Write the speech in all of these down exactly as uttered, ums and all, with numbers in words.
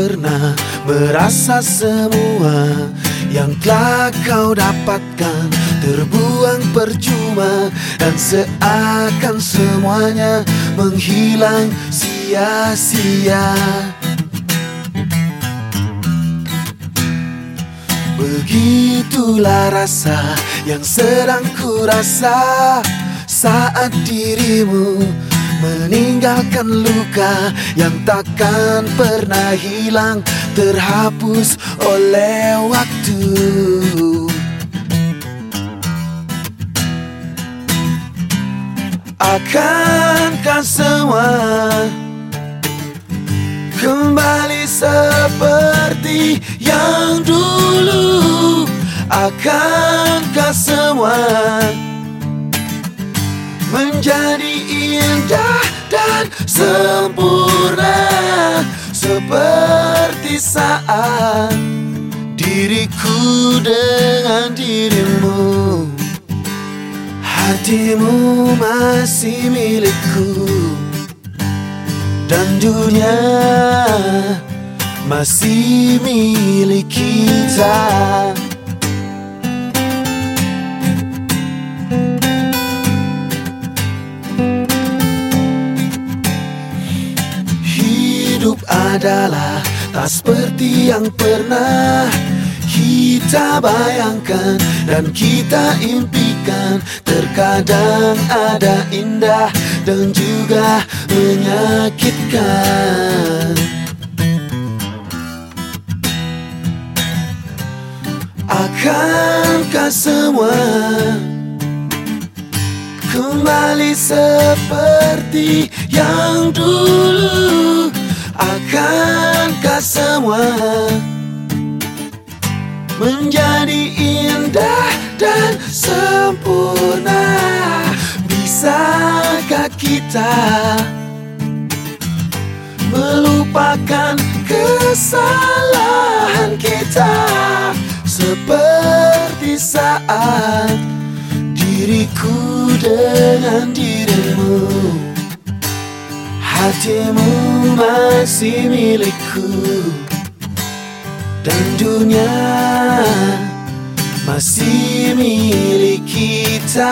pernah merasa semua yang telah kau dapatkan terbuang percuma, dan seakan semuanya menghilang sia-sia. Begitulah rasa yang sedang ku rasa saat dirimu meninggalkan luka yang takkan pernah hilang, terhapus oleh waktu. Akankah semua kembali seperti yang dulu? Akankah semua menjadi indah dan sempurna seperti saat diriku dengan dirimu? Hatimu masih milikku dan dunia masih milik kita. Hidup adalah tak seperti yang pernah kita bayangkan dan kita impikan. Terkadang ada indah dan juga menyakitkan. Akankah semua kembali seperti yang dulu? Akankah semua menjadi indah dan sempurna? Bisakah kita melupakan kesalahan kita seperti saat diriku dengan dirimu? Hatimu masih milikku dan dunia masih milik kita,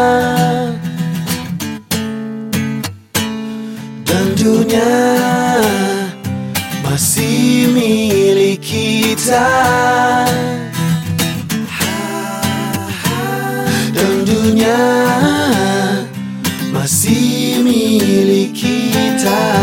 dan dunia masih milik kita, dan dunia masih milik kita.